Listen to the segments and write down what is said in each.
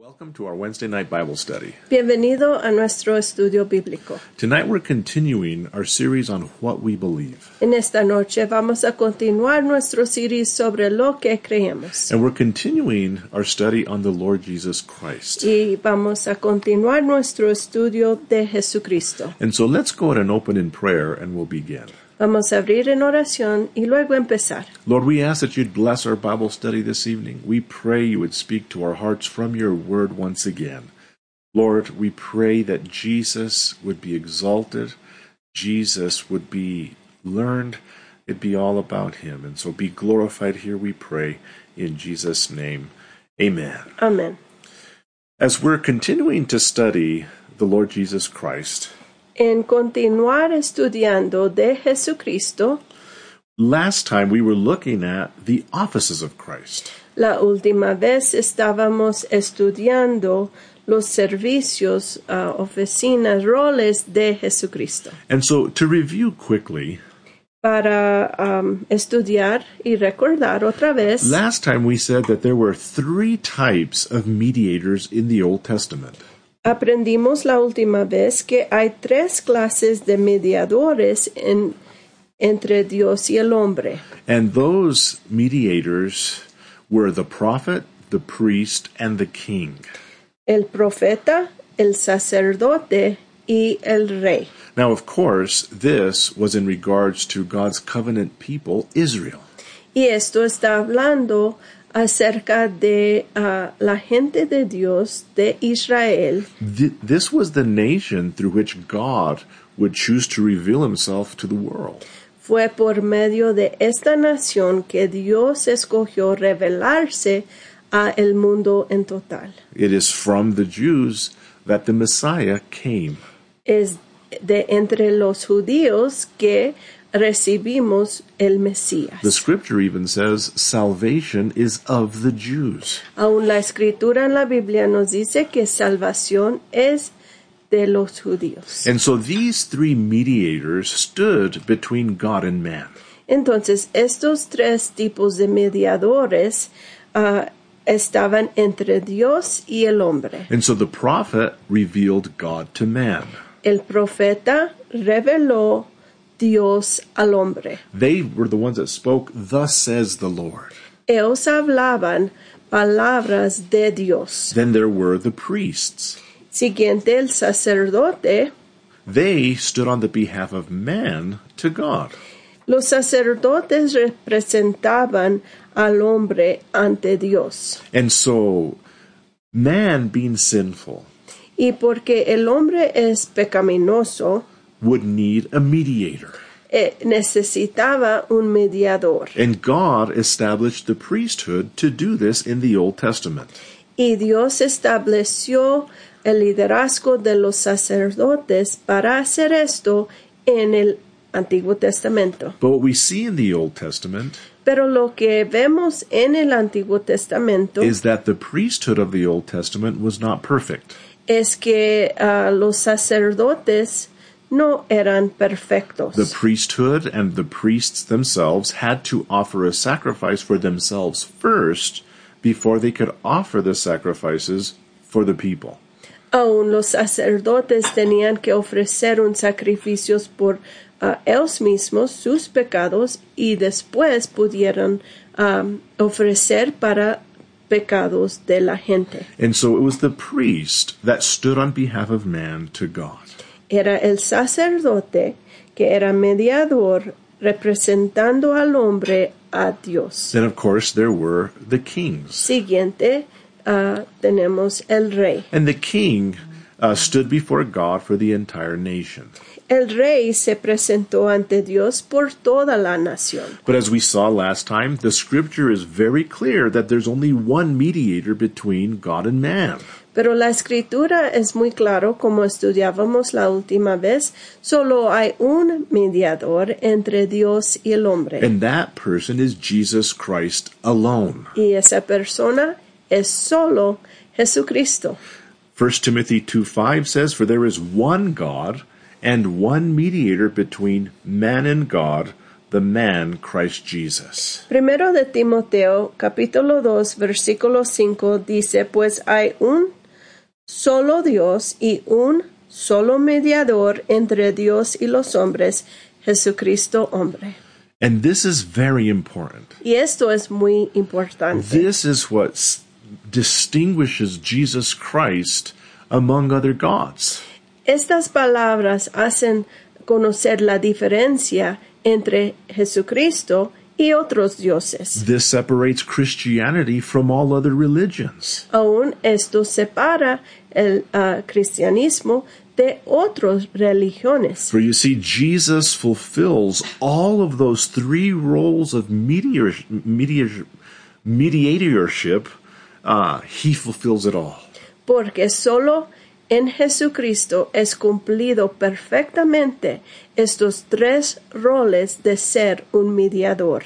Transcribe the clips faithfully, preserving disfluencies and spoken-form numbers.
Welcome to our Wednesday night Bible study. Bienvenido a nuestro estudio bíblico. Tonight we're continuing our series on what we believe. En esta noche vamos a continuar nuestro series sobre lo que creemos. And we're continuing our study on the Lord Jesus Christ. Y vamos a continuar nuestro estudio de Jesucristo. And so let's go ahead and open in prayer and we'll begin. Vamos a abrir en oración y luego empezar. Lord, we ask that you'd bless our Bible study this evening. We pray you would speak to our hearts from your word once again. Lord, we pray that Jesus would be exalted, Jesus would be learned, it'd be all about him. And so be glorified here, we pray, in Jesus' name. Amen. Amen. As we're continuing to study the Lord Jesus Christ, En continuar estudiando de Jesucristo, last time we were looking at the offices of Christ. La última vez estábamos estudiando los servicios, uh, oficinas, roles de Jesucristo. And so to review quickly, Para um, estudiar y recordar otra vez, last time we said that there were three types of mediators in the Old Testament. aprendimos la última vez que hay tres clases de mediadores en, entre Dios y el hombre. And those mediators were the prophet, the priest, and the king. El profeta, el sacerdote y el rey. Now, of course, this was in regards to God's covenant people, Israel. Y esto está hablando acerca de uh, la gente de Dios, de Israel. Th- this was the nation through which God would choose to reveal himself to the world. Fue por medio de esta nación que Dios escogió revelarse a el mundo en total. It is from the Jews that the Messiah came. Es de entre los judíos que recibimos el Mesías. The scripture even says salvation is of the Jews. Aún la escritura en la Biblia nos dice que salvación es de los judíos. And so these three mediators stood between God and man. Entonces, estos tres tipos de mediadores uh, estaban entre Dios y el hombre. And so the prophet revealed God to man. El profeta reveló Dios al hombre. They were the ones that spoke, "Thus says the Lord." Ellos hablaban palabras de Dios. Then there were the priests. Siguiente, el sacerdote. They stood on the behalf of man to God. Los sacerdotes representaban al hombre ante Dios. And so man, being sinful, Y porque el hombre es pecaminoso, would need a mediator. eh, necesitaba un mediador. And God established the priesthood to do this in the Old Testament. Y Dios estableció el liderazgo de los sacerdotes para hacer esto en el Antiguo Testamento. But what we see in the Old Testament Pero lo que vemos en el Antiguo Testamento is that the priesthood of the Old Testament was not perfect. es que uh, los sacerdotes no eran perfectos. The priesthood and the priests themselves had to offer a sacrifice for themselves first before they could offer the sacrifices for the people. Aún los sacerdotes tenían que ofrecer un sacrificio por uh, ellos mismos, sus pecados, y después pudieron um, ofrecer para pecados de la gente. And so it was the priest that stood on behalf of man to God. Era el sacerdote que era mediador representando al hombre a Dios. Then, of course, there were the kings. Siguiente, uh, tenemos el rey. And the king uh, stood before God for the entire nation. El rey se presentó ante Dios por toda la nación. But as we saw last time, the scripture is very clear that there's only one mediator between God and man. Pero la escritura es muy claro, como estudiábamos la última vez, solo hay un mediador entre Dios y el hombre. And that person is Jesus Christ alone. Y esa persona es solo Jesucristo. First Timothy two five says, "For there is one God and one mediator between man and God, the man Christ Jesus. Primero de Timoteo, capítulo dos, versículo cinco, dice, pues hay un solo Dios y un solo mediador entre Dios y los hombres, Jesucristo hombre. And this is very important. Y esto es muy importante. This is what s- distinguishes Jesus Christ among other gods. Estas palabras hacen conocer la diferencia entre Jesucristo y otros dioses. This separates Christianity from all other religions. Aún esto separa el uh, cristianismo de otras religiones. For you see, Jesus fulfills all of those three roles of mediator, mediator, mediatorship. Uh, he fulfills it all. Porque solo en Jesucristo es cumplido perfectamente estos tres roles de ser un mediador.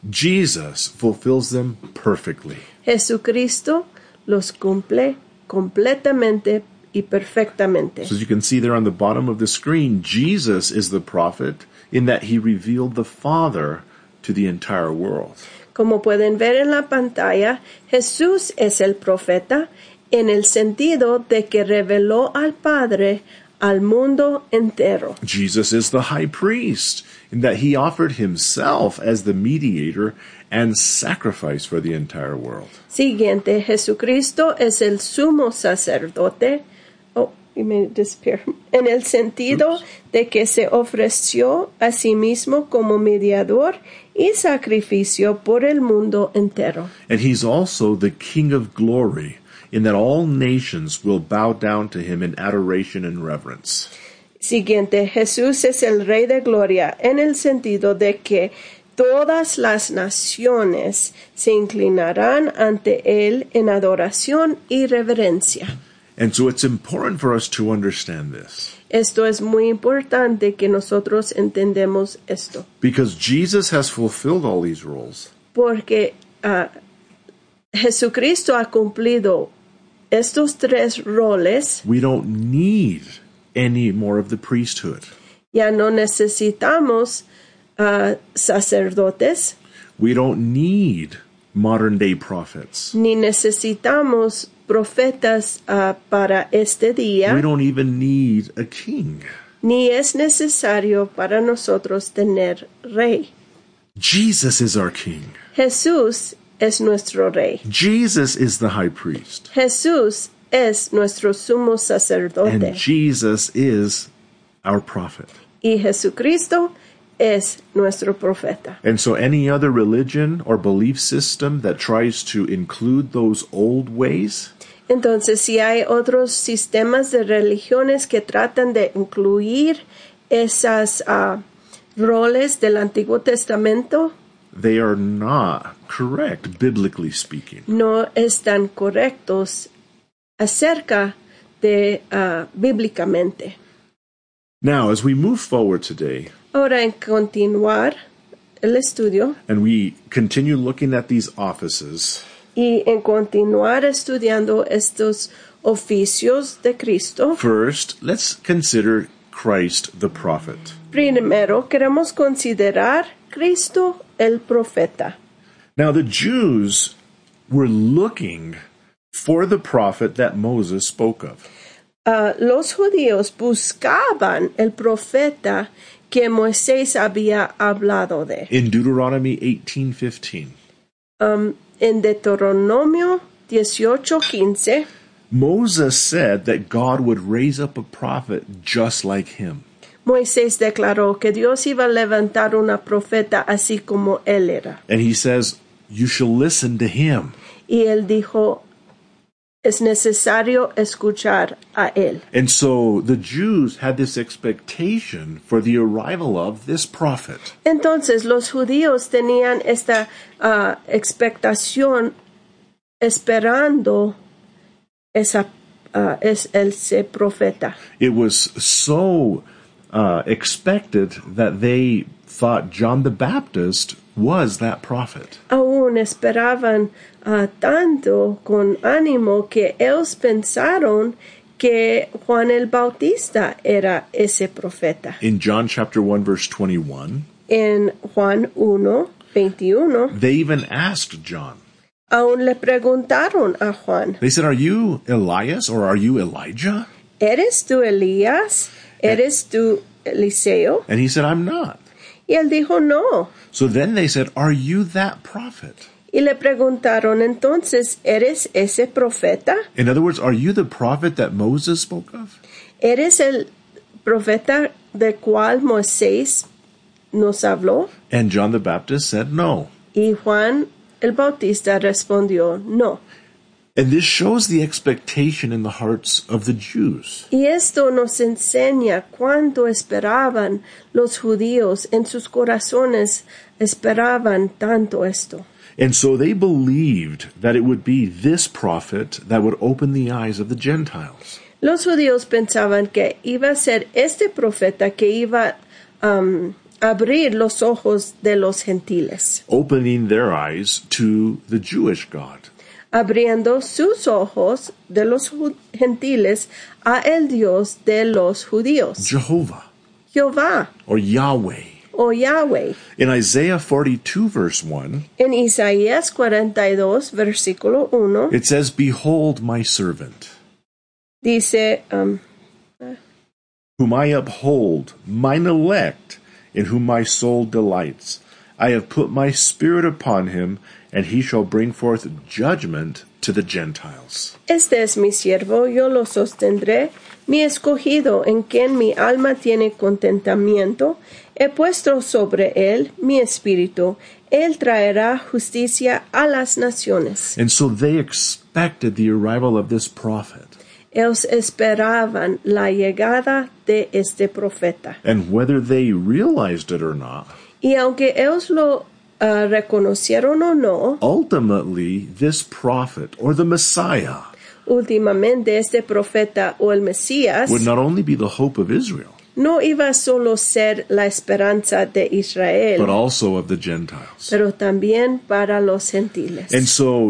Jesus fulfills them perfectly. Jesucristo los cumple completamente y perfectamente. So as you can see there on the bottom of the screen, Jesus is the prophet in that he revealed the Father to the entire world. Como pueden ver en la pantalla, Jesús es el profeta en el sentido de que reveló al Padre al mundo entero. Jesus is the high priest in that he offered himself as the mediator and sacrifice for the entire world. Siguiente, Jesucristo es el sumo sacerdote. Oh, you may disappear. En el sentido de que se ofreció a sí mismo como mediador y sacrificio por el mundo entero. And he's also the King of glory in that all nations will bow down to him in adoration and reverence. Siguiente, Jesús es el Rey de Gloria en el sentido de que todas las naciones se inclinarán ante él en adoración y reverencia. And so it's important for us to understand this. Esto es muy importante que nosotros entendemos esto, Because Jesus has fulfilled all these roles. porque uh, Jesucristo ha cumplido estos tres roles. We don't need any more of the priesthood. Ya no necesitamos uh, sacerdotes, We don't need modern day prophets. ni necesitamos profetas uh, para este día. We don't even need a king. Ni es necesario para nosotros tener rey. Jesus is our king. Jesús es nuestro rey. Jesus is the high priest. Jesús es nuestro sumo sacerdote. And Jesus is our prophet. Y Jesucristo es nuestro profeta. And so any other religion or belief system that tries to include those old ways, Entonces, si hay otros sistemas de religiones que tratan de incluir esas uh, roles del Antiguo Testamento, they are not correct, biblically speaking. no están correctos acerca de uh, bíblicamente. Now, as we move forward today, Ahora, en continuar el estudio and we continue looking at these offices, y en continuar estudiando estos oficios de Cristo, first, let's consider Christ the prophet. primero queremos considerar Cristo el profeta. Now, the Jews were looking for the prophet that Moses spoke of. Uh, los judíos buscaban el profeta que Moisés había hablado de. In Deuteronomy eighteen fifteen, Um, en Deuteronomio dieciocho quince, Moses said that God would raise up a prophet just like him. Moisés declaró que Dios iba a levantar una profeta así como él era. And he says, you shall listen to him. Y él dijo, es necesario escuchar a él. And so the Jews had this expectation for the arrival of this prophet. Entonces los judíos tenían esta uh, expectación esperando esa, uh, es, ese profeta. It was so uh, expected that they thought John the Baptist was that prophet. Aún esperaban uh, tanto con ánimo que ellos pensaron que Juan el Bautista era ese profeta. In John chapter one verse twenty-one, En Juan uno, veintiuno, They even asked John. aún le preguntaron a Juan, They said, "Are you Elias or are you Elijah?" ¿eres tú Elías? ¿Eres tú Eliseo? And he said, "I'm not." Y él dijo, no. So then they said, "Are you that prophet?" Y le preguntaron entonces, ¿eres ese profeta? In other words, are you the prophet that Moses spoke of? ¿Eres el profeta del cual Moisés nos habló? And John the Baptist said, "No." Y Juan el Bautista respondió, no. And this shows the expectation in the hearts of the Jews. Y esto nos enseña cuánto esperaban los judíos en sus corazones, esperaban tanto esto. And so they believed that it would be this prophet that would open the eyes of the Gentiles. Los judíos pensaban que iba a ser este profeta que iba um, a abrir los ojos de los gentiles, Opening their eyes to the Jewish God. abriendo sus ojos de los ju- gentiles a el Dios de los judíos, Jehovah Jehová or Yahweh. o Yahweh. In Isaiah forty-two verse one, En Isaías cuarenta y dos, versículo uno, it says, "Behold my servant, dice, um, whom I uphold, mine elect, in whom my soul delights. I have put my spirit upon him, and he shall bring forth judgment to the Gentiles." este es mi siervo, yo lo sostendré, mi escogido, en quien mi alma tiene contentamiento. He puesto sobre él mi espíritu. Él traerá justicia a las naciones. And so they expected the arrival of this prophet. Ellos esperaban la llegada de este profeta. And whether they realized it or not, Y aunque ellos lo uh, reconocieron o no, ultimately this prophet or the Messiah últimamente este profeta o el Mesías would not only be the hope of Israel, no iba solo ser la esperanza de Israel, but also of the Gentiles. pero también para los gentiles. And so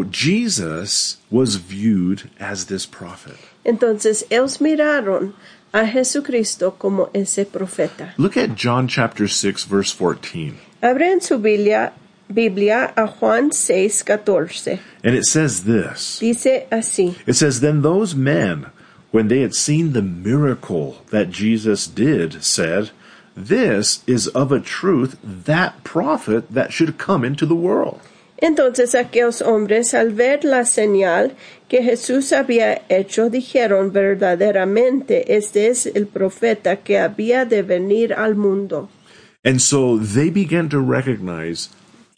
Jesus was viewed as this prophet. Entonces ellos miraron a Jesucristo como ese profeta. Look at John chapter six verse fourteen. Abren su Biblia, Biblia a Juan seis catorce. And it says this. Dice así: It says, "Then those men, when they had seen the miracle that Jesus did, said, 'This is of a truth that prophet that should come into the world.'" Entonces aquellos hombres, al ver la señal que Jesús había hecho, dijeron, verdaderamente este es el profeta que había de venir al mundo. And so they began to recognize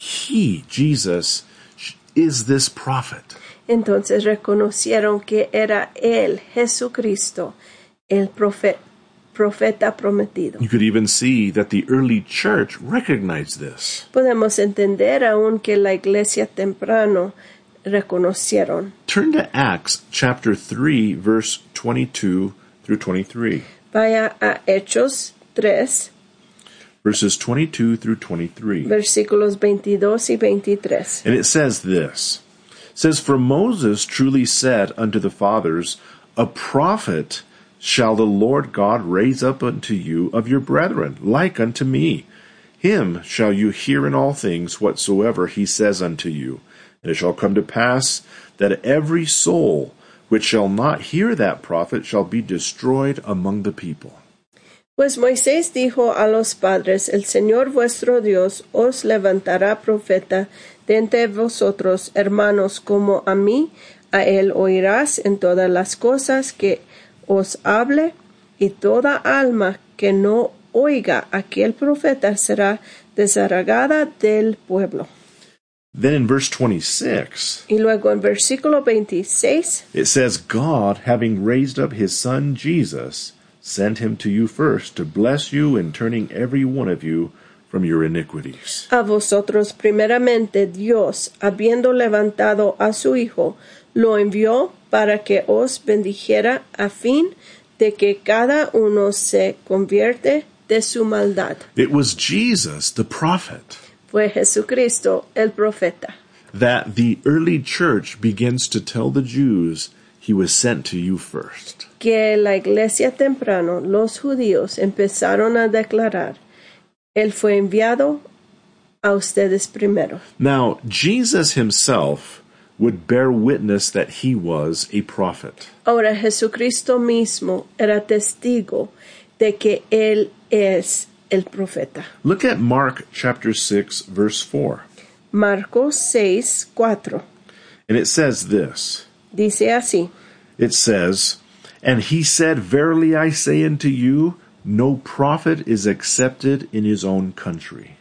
he, Jesus, is this prophet. Entonces reconocieron que era él, Jesucristo, el profe- profeta prometido. You could even see that the early church recognized this. Podemos entender aún que la iglesia temprano reconocieron. Turn to Acts chapter three, verse twenty-two through twenty-three. Vaya a Hechos tres, Verses twenty-two through twenty-three. versículos veintidós y veintitrés. And it says this. It says, "For Moses truly said unto the fathers, A prophet shall the Lord God raise up unto you of your brethren, like unto me. Him shall you hear in all things whatsoever he says unto you. And it shall come to pass that every soul which shall not hear that prophet shall be destroyed among the people." Pues Moisés dijo a los padres, el Señor vuestro Dios os levantará profeta de entre vosotros, hermanos, como a mí, a él oirás en todas las cosas que os hable, y toda alma que no oiga a aquel profeta será desarraigada del pueblo. Then in verse twenty-six, Y luego en versículo veintiséis, it says, "God, having raised up his son Jesus, sent him to you first to bless you in turning every one of you from your iniquities." a vosotros primeramente Dios, habiendo levantado a su Hijo, lo envió para que os bendijera a fin de que cada uno se convierte de su maldad. It was Jesus, the prophet, Fue Jesucristo el profeta, that the early church begins to tell the Jews he was sent to you first. que la iglesia temprano, los judíos, empezaron a declarar Él fue enviado a ustedes primero. Now, Jesus himself would bear witness that he was a prophet. Ahora Jesucristo mismo era testigo de que Él es el profeta. Look at Mark chapter six, verse four. Marcos seis, cuatro. And it says this. Dice así. It says, "And he said, Verily I say unto you, no prophet is accepted in his own country."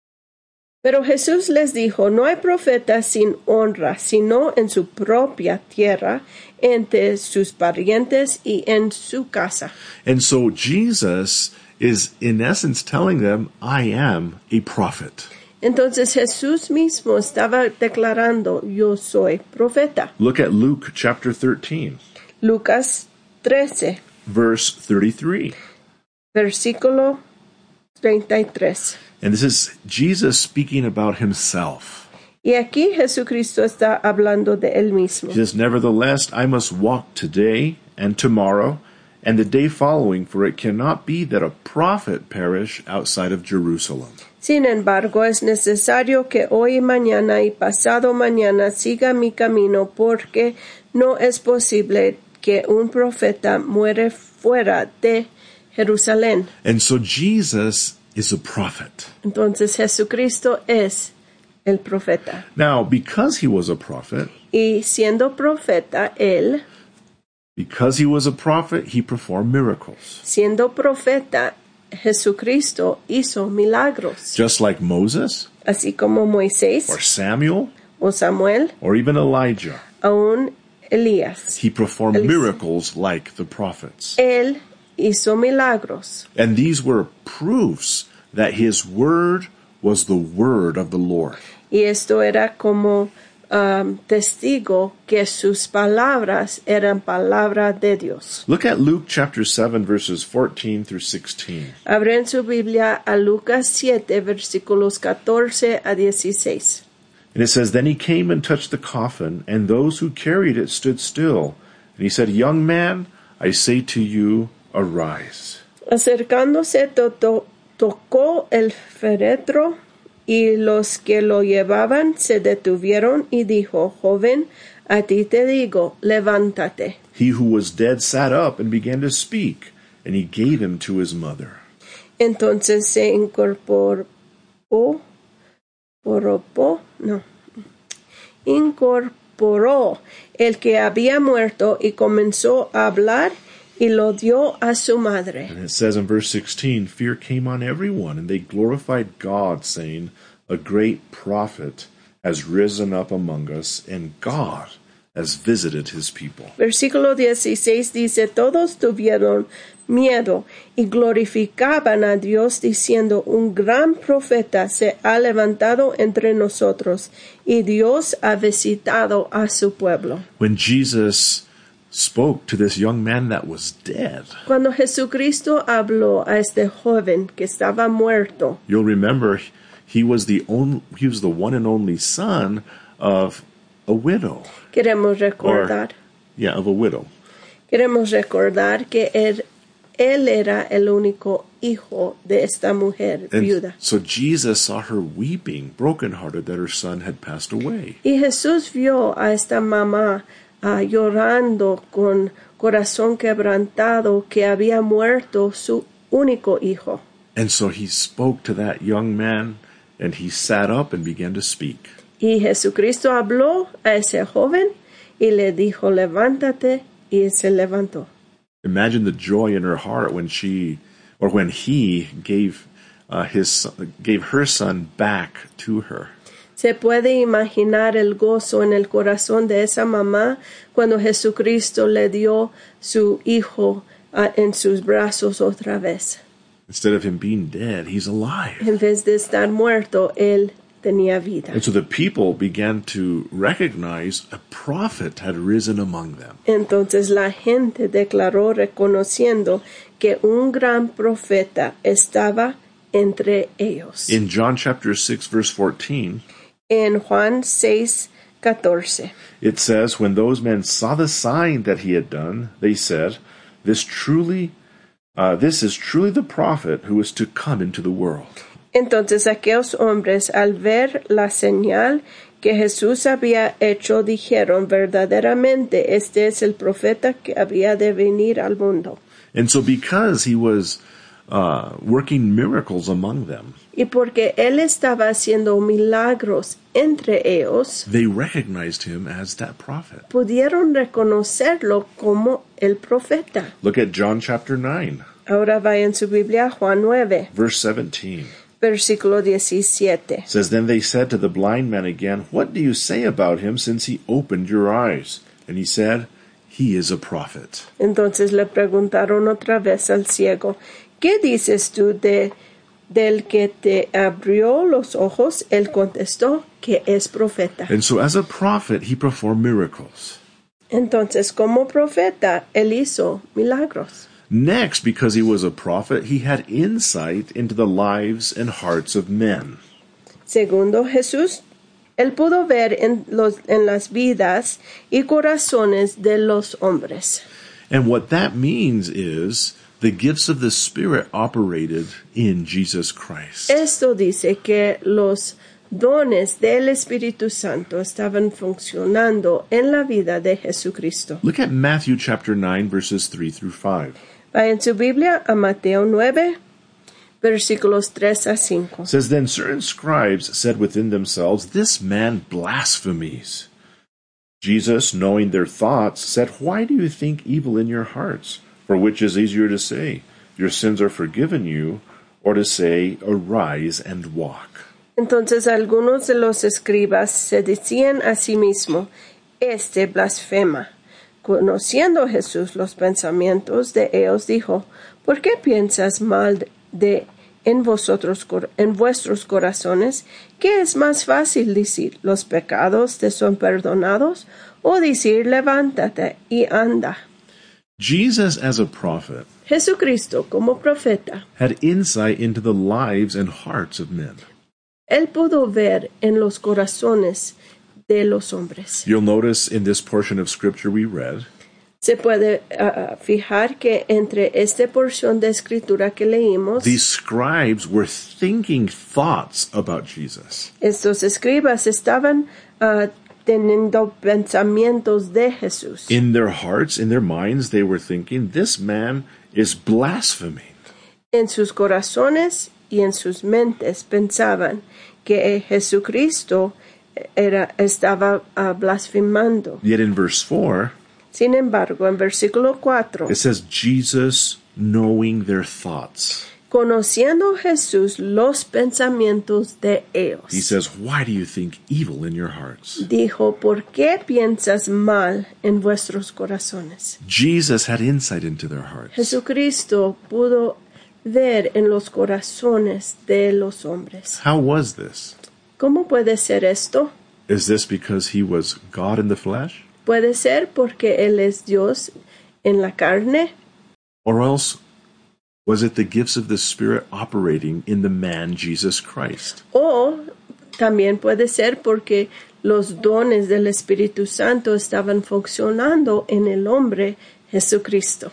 Pero Jesús les dijo, no hay profeta sin honra, sino en su propia tierra, entre sus parientes y en su casa. And so Jesus is in essence telling them, I am a prophet. Entonces Jesús mismo estaba declarando, yo soy profeta. Look at Luke chapter thirteen. Lucas trece, Verse thirty-three. versículo treinta y tres. And this is Jesus speaking about himself. Y aquí Jesucristo está hablando de él mismo. He says, "Nevertheless, I must walk today and tomorrow and the day following, for it cannot be that a prophet perish outside of Jerusalem." Sin embargo, es necesario que hoy y mañana y pasado mañana siga mi camino, porque no es posible que un profeta muere fuera de Jerusalén. And so Jesus is a prophet. Entonces Jesucristo es el profeta. Now, because he was a prophet, Y siendo profeta, él, because he was a prophet, he performed miracles. siendo profeta, Jesucristo hizo milagros. Just like Moses Así como Moisés or Samuel o Samuel, or even Elijah, aún Elías. he performed Elis- miracles like the prophets. Él hizo milagros. And these were proofs that his word was the word of the Lord. Y esto era como um, testigo que sus palabras eran palabra de Dios. Look at Luke chapter seven, verses fourteen through sixteen. Abren su Biblia a Lucas siete, versículos catorce a dieciséis. And it says, "Then he came and touched the coffin, and those who carried it stood still. And he said, Young man, I say to you, arise." Acercándose, to- to- tocó el féretro, y los que lo llevaban se detuvieron y dijo, Joven, a ti te digo, levántate. He who was dead sat up and began to speak, and he gave him to his mother. Entonces se incorporó, incorporó, no, incorporó el que había muerto y comenzó a hablar y lo dio a su madre. And it says in verse sixteen, "Fear came on everyone, and they glorified God, saying, A great prophet has risen up among us, and God has visited his people." Versículo dieciséis dice, todos tuvieron miedo y glorificaban a Dios diciendo, un gran profeta se ha levantado entre nosotros y Dios ha visitado a su pueblo. When Jesus spoke to this young man that was dead, Cuando Jesucristo habló a este joven que estaba muerto, you'll remember he was the only, he was the one and only son of a widow. queremos recordar, Yeah, of a widow. queremos recordar que él, él era el único hijo de esta mujer And viuda. so Jesus saw her weeping, brokenhearted that her son had passed away. Y Jesús vio a esta mamá uh, llorando con corazón quebrantado que había muerto su único hijo. And so he spoke to that young man, and he sat up and began to speak. Y Jesucristo habló a ese joven y le dijo, levántate, y se levantó. Imagine the joy in her heart when she, or when he gave uh, his son- gave her son back to her. Se puede imaginar el gozo en el corazón de esa mamá cuando Jesucristo le dio su hijo uh, en sus brazos otra vez. Instead of him being dead, he's alive. En vez de estar muerto, él tenía vida. And so the people began to recognize a prophet had risen among them. Entonces la gente declaró reconociendo que un gran profeta estaba entre ellos. In John chapter six, verse fourteen, En Juan seis, catorce. it says, "When those men saw the sign that he had done, they said, This truly, uh, this is truly the prophet who is to come into the world." Entonces aquellos hombres, al ver la señal que Jesús había hecho, dijeron, verdaderamente este es el profeta que había de venir al mundo. And so because he was uh, working miracles among them, Y porque él estaba haciendo milagros entre ellos, they recognized him as that prophet. pudieron reconocerlo como el profeta. Look at John chapter nine, Ahora vaya en su Biblia a Juan nueve, verse seventeen. versículo diecisiete. It says, Then they said to the blind man again, What do you say about him since he opened your eyes? And he said, He is a prophet. Entonces le preguntaron otra vez al ciego, ¿qué dices tú de del que te abrió los ojos? Él contestó que es profeta. And so as a prophet, he performed miracles. Entonces, como profeta, él hizo milagros. Next, because he was a prophet, he had insight into the lives and hearts of men. Segundo, Jesús, él pudo ver en, los, en las vidas y corazones de los hombres. And what that means is the gifts of the Spirit operated in Jesus Christ. Esto dice que los dones del Espíritu Santo estaban funcionando en la vida de Jesucristo. Look at Matthew chapter nine, verses three through five. Vaya en su Biblia a Mateo nueve, versículos tres a cinco. It says, Then certain scribes said within themselves, This man blasphemies. Jesus, knowing their thoughts, said, Why do you think evil in your hearts? For which is easier to say, Your sins are forgiven you, or to say, Arise and walk? Entonces algunos de los escribas se decían a sí mismos, este blasfema. Conociendo Jesús los pensamientos de ellos, dijo, ¿por qué piensas mal de en vosotros, en vuestros corazones? ¿Qué es más fácil decir, los pecados te son perdonados? O decir, levántate y anda. Jesus, as a prophet, Jesucristo, como profeta, had insight into the lives and hearts of men. él pudo ver en los corazones de los hombres. You'll notice in this portion of scripture we read, Se puede uh, fijar que entre esta porción de escritura que leímos, these scribes were thinking thoughts about Jesus. estos escribas estaban uh, teniendo pensamientos de Jesús. In their hearts, in their minds, they were thinking, this man is blaspheming. En sus corazones y en sus mentes pensaban que Jesucristo era, estaba uh, blasfemando. Yet in verse four, Sin embargo, en versículo cuatro, it says, Jesus knowing their thoughts. conociendo Jesús los pensamientos de ellos, He says, why do you think evil in your hearts? dijo, ¿por qué piensas mal en vuestros corazones? Jesus had insight into their hearts. Jesucristo pudo ver en los corazones de los hombres. How was this? ¿Cómo puede ser esto? Is this because he was God in the flesh? Puede ser porque Él es Dios en la carne, Or else, was it the gifts of the Spirit operating in the man Jesus Christ? o también puede ser porque los dones del Espíritu Santo estaban funcionando en el hombre Jesucristo.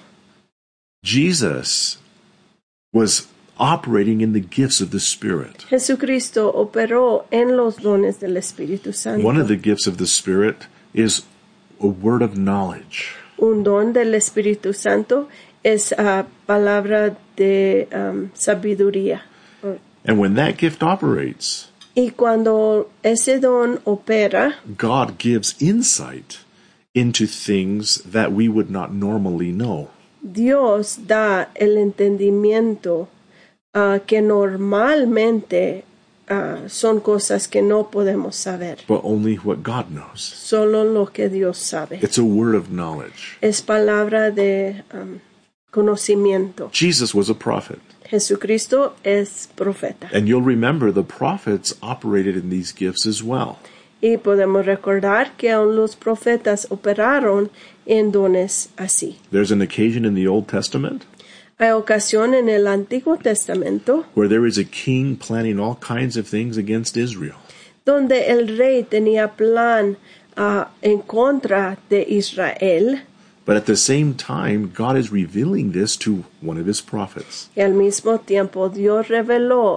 Jesus was operating in the gifts of the Spirit. Jesucristo operó en los dones del Espíritu Santo. One of the gifts of the Spirit is a word of knowledge. Un don del Espíritu Santo es uh, palabra de um, sabiduría. And when that gift operates, Y cuando ese don opera, God gives insight into things that we would not normally know. Dios da el entendimiento uh, que normalmente uh, son cosas que no podemos saber. But only what God knows. Solo lo que Dios sabe. It's a word of knowledge. Es palabra de um, conocimiento. Jesus was a prophet. Jesucristo es profeta. And you'll remember the prophets operated in these gifts as well. Y podemos recordar que aun los profetas operaron en dones así. There's an occasion in the Old Testament Hay ocasión en el Antiguo Testamento where there is a king planning all kinds of things against Israel. donde el rey tenía plan uh, en contra de Israel, But at the same time, God is revealing this to one of his prophets. y al mismo tiempo Dios reveló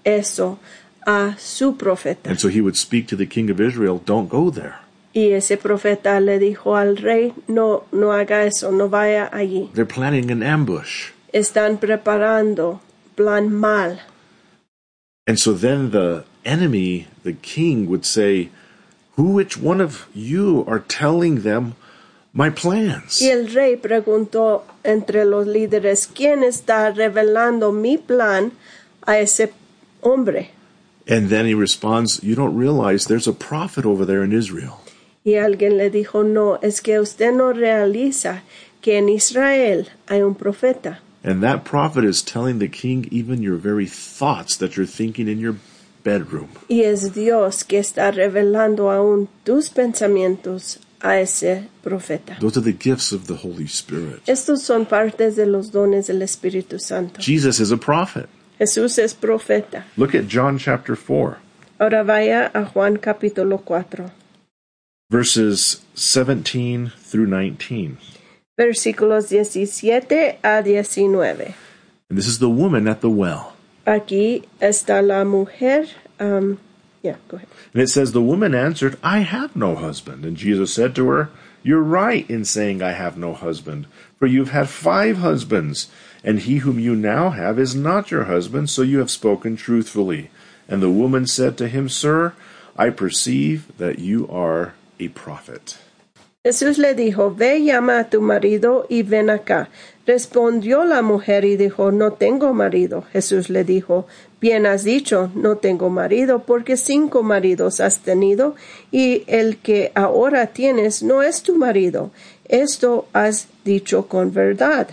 eso a su profeta. And so he would speak to the king of Israel, don't go there. Y ese profeta le dijo al rey, no, no haga eso, no vaya allí. They're planning an ambush. Están preparando plan mal. And so then the enemy, the king, would say, who, which one of you are telling them my plans? Y el rey preguntó entre los líderes, ¿quién está revelando mi plan a ese hombre? And then he responds, you don't realize there's a prophet over there in Israel. Y alguien le dijo, no, es que usted no realiza que en Israel hay un profeta. And that prophet is telling the king even your very thoughts that you're thinking in your bedroom. Y es Dios que está revelando aún tus pensamientos a ese profeta. Those are the gifts of the Holy Spirit. Estos son partes de los dones del Espíritu Santo. Jesus is a prophet. Jesús es profeta. Look at John chapter four, Ahora vaya a Juan capítulo cuatro, verses seventeen through nineteen. versículos diecisiete a diecinueve. And this is the woman at the well. Aquí está la mujer. Um, yeah, go ahead. And it says, the woman answered, I have no husband. And Jesus said to her, you're right in saying I have no husband, for you've had five husbands, and he whom you now have is not your husband, so you have spoken truthfully. And the woman said to him, Sir, I perceive that you are a prophet. Jesús le dijo, ve, llama a tu marido y ven acá. Respondió la mujer y dijo, no tengo marido. Jesús le dijo, bien has dicho, no tengo marido, porque cinco maridos has tenido, y el que ahora tienes no es tu marido. Esto has dicho con verdad.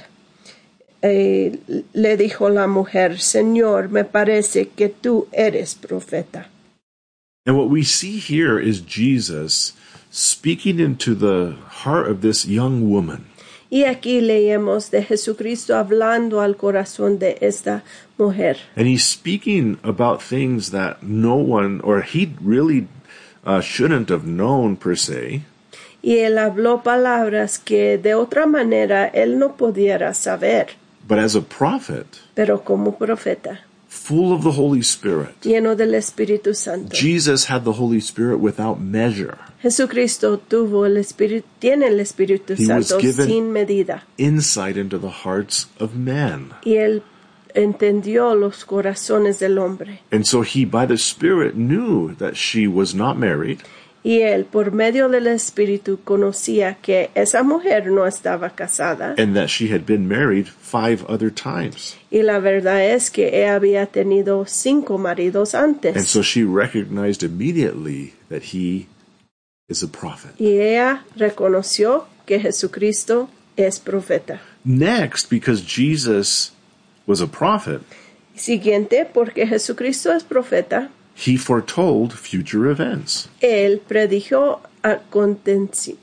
Eh, le dijo la mujer, Señor, me parece que tú eres profeta. And what we see here is Jesus speaking into the heart of this young woman. Y aquí leemos de Jesucristo hablando al corazón de esta mujer. And he's speaking about things that no one, or he really uh, shouldn't have known per se. Y él habló palabras que de otra manera él no pudiera saber. But as a prophet, Pero como profeta, full of the Holy Spirit, lleno del Espíritu Santo. Jesus had the Holy Spirit without measure. Jesucristo tuvo el Espíritu, tiene el Espíritu He was Santo given sin medida. insight into the hearts of men. Y él entendió los corazones del hombre. And so he, by the Spirit, knew that she was not married, Y él, por medio del Espíritu, conocía que esa mujer no estaba casada. and that she had been married five other times. Y la verdad es que ella había tenido cinco maridos antes. And so she recognized immediately that he is a prophet. Y ella reconoció que Jesucristo es profeta. Next, because Jesus was a prophet, Siguiente, porque Jesucristo es profeta, he foretold future events. él predijo aconteci-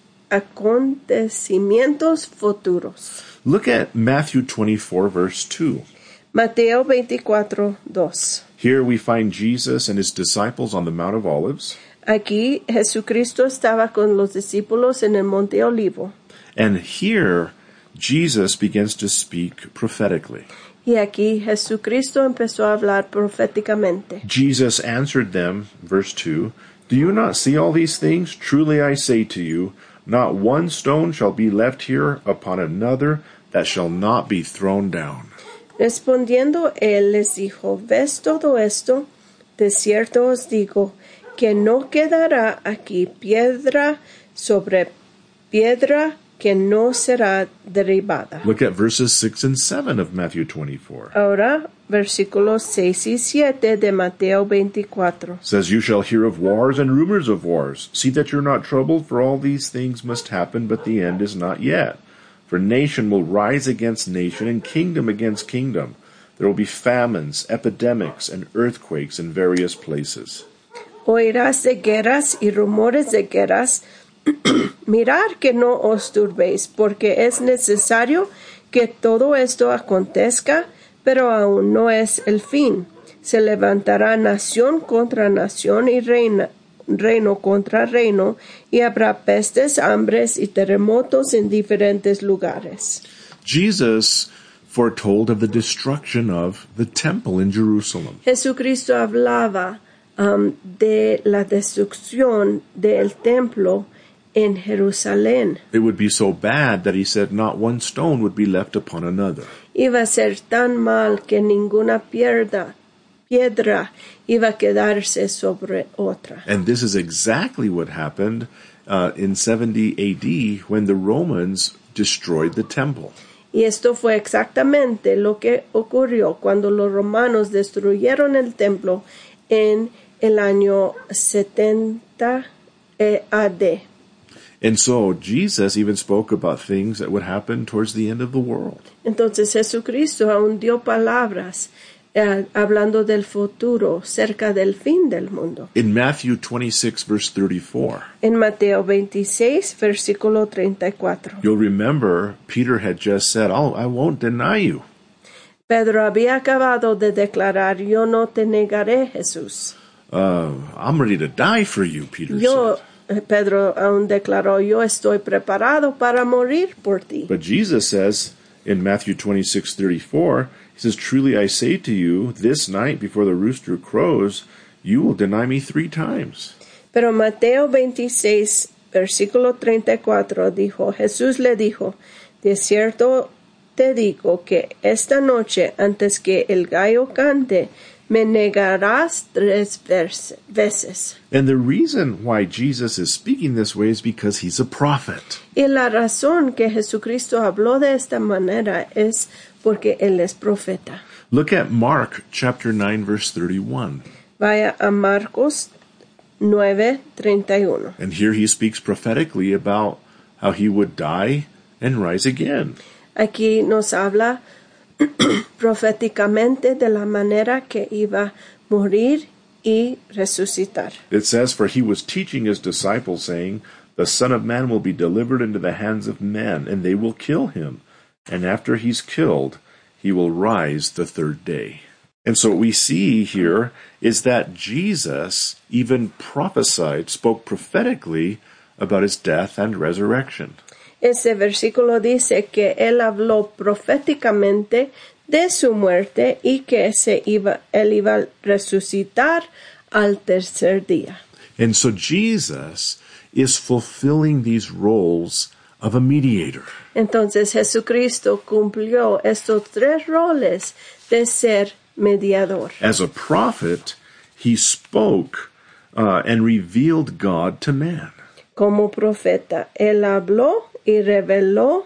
acontecimientos futuros. Look at Matthew twenty-four, verse two. Mateo veinticuatro, dos. Here we find Jesus and his disciples on the Mount of Olives. Aquí Jesucristo estaba con los discípulos en el Monte Olivo. And here, Jesus begins to speak prophetically. Y aquí Jesucristo empezó a hablar proféticamente. Jesus answered them, verse two, Do you not see all these things? Truly I say to you, not one stone shall be left here upon another that shall not be thrown down. Respondiendo él les dijo, ¿ves todo esto? De cierto os digo, que no quedará aquí piedra sobre piedra que no será derribada. Look at verses six and seven of Matthew twenty-four. Ahora, versículos seis y siete de Mateo veinticuatro. It says, You shall hear of wars and rumors of wars. See that you're not troubled, for all these things must happen, but the end is not yet. For nation will rise against nation, and kingdom against kingdom. There will be famines, epidemics, and earthquakes in various places. Oirás de guerras y rumores de guerras. Mirad que no os turbéis, porque es necesario que todo esto acontezca, pero aún no es el fin. Se levantará nación contra nación y reina, reino contra reino, y habrá pestes, hambres y terremotos en diferentes lugares. Jesus foretold of the destruction of the temple in Jerusalem. Jesucristo hablaba um, de la destrucción del templo en Jerusalén. It would be so bad that he said not one stone would be left upon another. Iba a ser tan mal que ninguna piedra, piedra iba a quedarse sobre otra. And this is exactly what happened uh, in seventy A D when the Romans destroyed the temple. Y esto fue exactamente lo que ocurrió cuando los romanos destruyeron el templo en el año setenta A D. And so Jesus even spoke about things that would happen towards the end of the world. Entonces Jesucristo aún dio palabras eh, hablando del futuro cerca del fin del mundo. In Matthew twenty-six, verse thirty-four, En Mateo veintiséis, versículo treinta y cuatro. you'll remember Peter had just said, oh, I won't deny you. Pedro había acabado de declarar, yo no te negaré, Jesús. Uh, I'm ready to die for you, Peter Yo, said. eh, Pedro aún declaró, yo estoy preparado para morir por ti. But Jesus says in Matthew twenty-six, thirty-four, he says, truly I say to you, this night before the rooster crows, you will deny me three times. Pero Mateo veintiséis, versículo treinta y cuatro, dijo, Jesús le dijo, de cierto te digo que esta noche, antes que el gallo cante, me negarás tres veces. And the reason why Jesus is speaking this way is because he's a prophet. Y la razón que Jesucristo habló de esta manera es porque Él es profeta. Look at Mark chapter nine, verse thirty-one. Vaya a Marcos nueve, treinta y uno. And here he speaks prophetically about how he would die and rise again. Aquí nos habla proféticamente de la manera que iba a morir y resucitar. It says, for he was teaching his disciples, saying, the Son of Man will be delivered into the hands of men, and they will kill him. And after he's killed, he will rise the third day. And so what we see here is that Jesus even prophesied, spoke prophetically about his death and resurrection. Ese versículo dice que él habló proféticamente de su muerte y que se iba, él iba a resucitar al tercer día. And so Jesus is fulfilling these roles of a mediator. Entonces Jesucristo cumplió estos tres roles de ser mediador. As a prophet, he spoke uh, and revealed God to man. Como profeta, él habló y reveló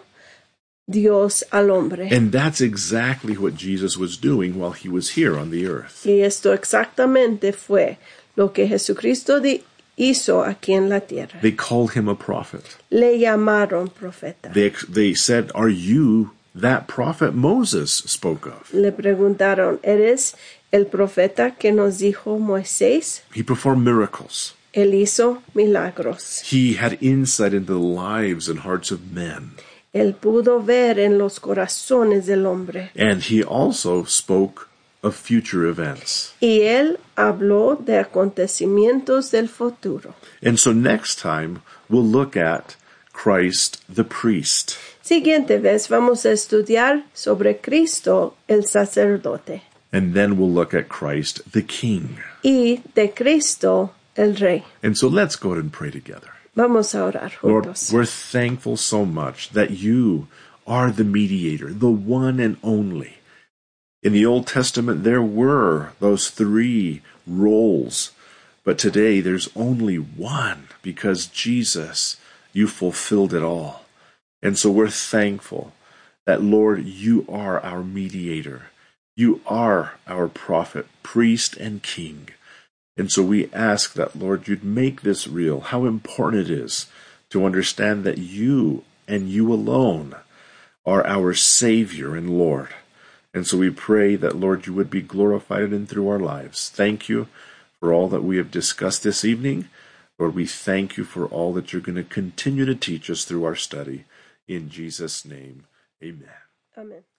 Dios al hombre. And that's exactly what Jesus was doing while he was here on the earth. Y esto exactamente fue lo que Jesucristo di- hizo aquí en la tierra. They called him a prophet. Le llamaron profeta. They, they said, are you that prophet Moses spoke of? Le preguntaron, ¿eres el profeta que nos dijo Moisés? He performed miracles. Él hizo milagros. He had insight into the lives and hearts of men. Él pudo ver en los corazones del hombre. And he also spoke of future events. Y él habló de acontecimientos del futuro. And so next time, we'll look at Christ the priest. Siguiente vez vamos a estudiar sobre Cristo el sacerdote And then we'll look at Christ the king. y de Cristo el rey. And so let's go ahead and pray together. Vamos a orar Lord, juntos. we're thankful so much that you are the mediator, the one and only. In the Old Testament, there were those three roles, but today there's only one because Jesus, you fulfilled it all. And so we're thankful that, Lord, you are our mediator. You are our prophet, priest, and king. And so we ask that, Lord, you'd make this real, how important it is to understand that you and you alone are our Savior and Lord. And so we pray that, Lord, you would be glorified in and through our lives. Thank you for all that we have discussed this evening. Lord, we thank you for all that you're going to continue to teach us through our study. In Jesus' name, amen. Amén.